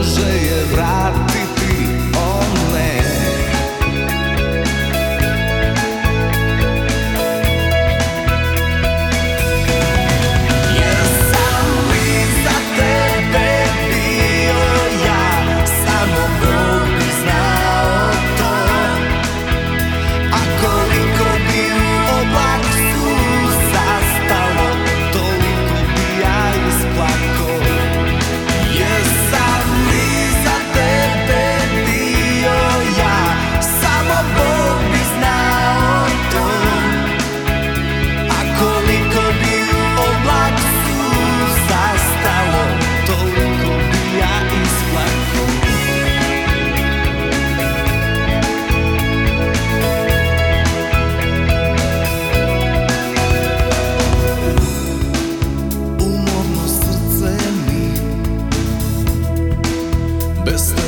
može je vratiti, on ne. Jesam li za tebe bio ja, samo Bog bi znao to. A koliko bi u oblak suza stalo, toliko bi ja isplakao. Jesam li za tebe bio ja, samo Bog bi znao to. A koliko bi u oblak suza stalo, toliko bi ja isplakao. Umorno srce mi bez